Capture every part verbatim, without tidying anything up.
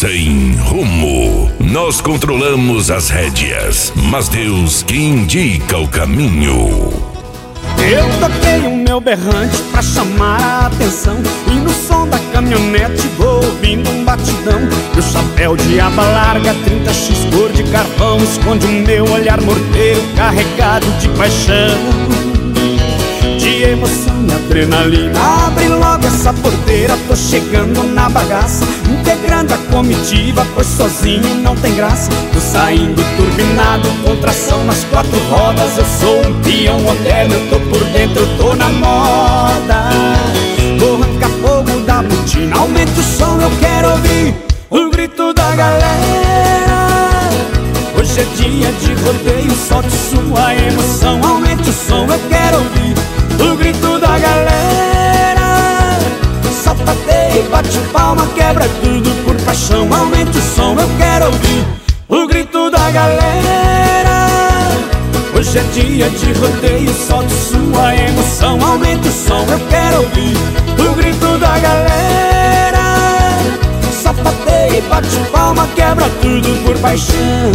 sem rumo. Nós controlamos as rédeas, mas Deus que indica o caminho. Eu toquei o meu berrante pra chamar a atenção, e no som da caminhonete vou ouvindo um batidão. Meu chapéu de aba larga, trinta xis cor de carvão, esconde o meu olhar morteiro carregado de paixão, de emoção e adrenalina. Abre logo essa porteira, tô chegando na bagaça, integrando a comitiva, pois sozinho não tem graça. Tô saindo turbinado, com tração nas quatro rodas. Eu sou um peão moderno, eu tô por dentro, eu tô na moda. Vou arrancar fogo da botina, aumenta o som, eu quero ouvir o grito da galera. Hoje é dia de rodeio, solte sua emoção, aumente o som, eu quero ouvir o grito da galera. Sapateia, bate palma, quebra tudo por paixão, aumente o som, eu quero ouvir o grito da galera. Hoje é dia de rodeio, solte sua emoção, aumente o som, eu quero ouvir o grito da galera. Sapateia, bate palma, quebra tudo por paixão.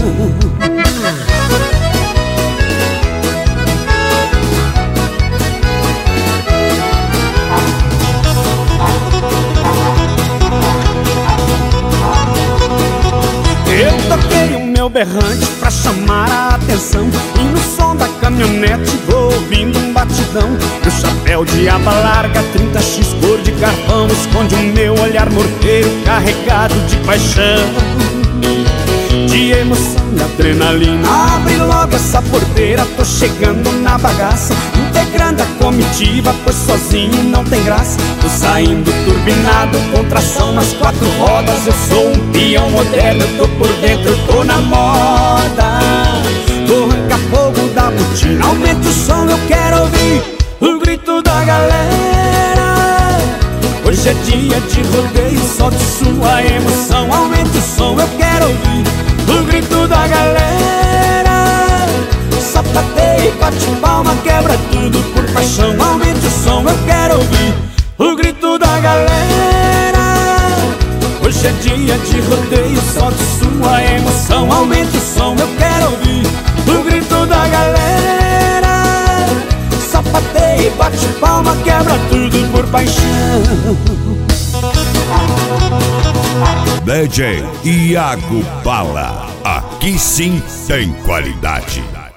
Eu toquei o meu berrante pra chamar a atenção, e no som da caminhonete vou ouvindo um batidão. Meu chapéu de aba larga, trinta xis cor de carvão, esconde o meu olhar morteiro carregado de paixão, de emoção e adrenalina. Abre logo essa porteira, tô chegando na bagaça, integrando a comitiva, pois sozinho não tem graça. Tô saindo turbinado, com tração nas quatro rodas. Eu sou um peão moderno, eu tô por dentro, eu tô na moda. Vou arrancar fogo da botina, aumenta o som, eu quero ouvir o grito da galera. Hoje é dia de rodeio, solte sua emoção, aumente o som, eu quero ouvir o grito da galera. Sapateia, bate palma, quebra tudo por paixão, aumente o som, eu quero ouvir o grito da galera. Hoje é dia de rodeio, solte sua emoção, aumente o som, eu quero ouvir o grito da galera. Sapateia, bate palma, quebra tudo por paixão. D J Iago Bala, aqui sim tem qualidade.